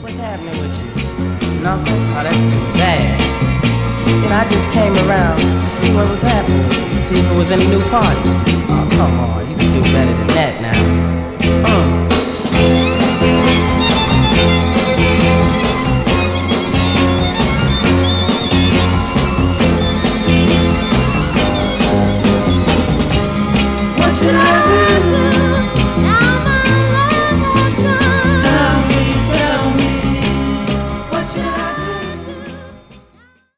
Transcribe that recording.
what's happening with you? Nothing? Oh, that's too bad. Then I just came around to see what was happening with you, see if it was any new parties. Oh, come on, you can do better than that now. What should I do?